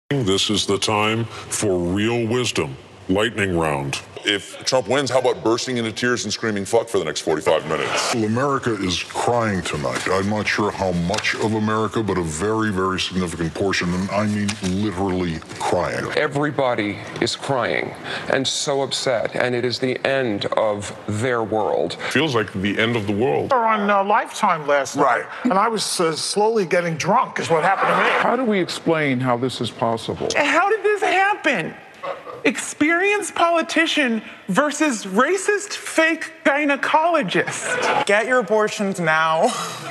This is the time for real wisdom. Lightning round. If Trump wins, how about bursting into tears and screaming fuck for the next 45 minutes? Well, America is crying tonight. I'm not sure how much of America, but a very, very significant portion, and I mean literally crying. Everybody is crying and so upset, and it is the end of their world. Feels like the end of the world. On Lifetime last night, and I was slowly getting drunk is what happened to me. How do we explain how this is possible? How did this happen? Experienced politician versus racist fake gynecologist. Get your abortions now,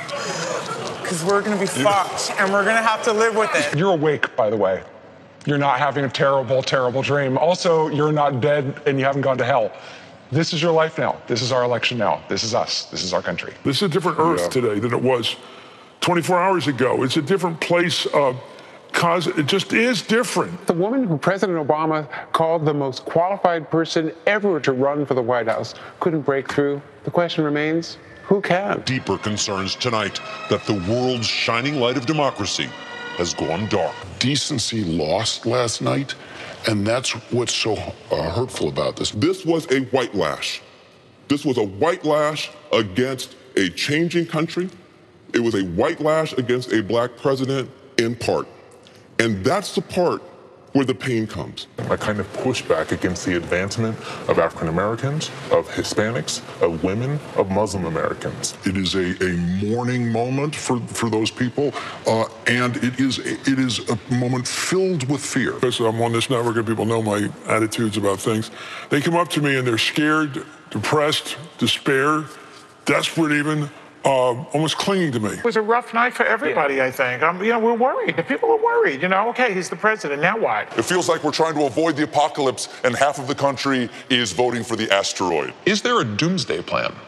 because we're going to be fucked, and we're going to have to live with it. You're awake, by the way. You're not having a terrible, terrible dream. Also, you're not dead and you haven't gone to hell. This is your life now. This is our election now. This is us. This is our country. This is a different Earth today than it was 24 hours ago. It's a different place. Cause it just is different. The woman who President Obama called the most qualified person ever to run for the White House couldn't break through. The question remains, who can? Deeper concerns tonight that the world's shining light of democracy has gone dark. Decency lost last night, and that's what's so hurtful about this. This was a white lash. This was a white lash against a changing country. It was a white lash against a black president in part. And that's the part where the pain comes. A kind of pushback against the advancement of African Americans, of Hispanics, of women, of Muslim Americans. It is a mourning moment for those people, and it is a moment filled with fear. Because I'm on this network and people know my attitudes about things. They come up to me and they're scared, depressed, despair, desperate even, almost clinging to me. It was a rough night for everybody, I think. We're worried. People are worried. Okay, he's the president. Now what? It feels like we're trying to avoid the apocalypse, and half of the country is voting for the asteroid. Is there a doomsday plan?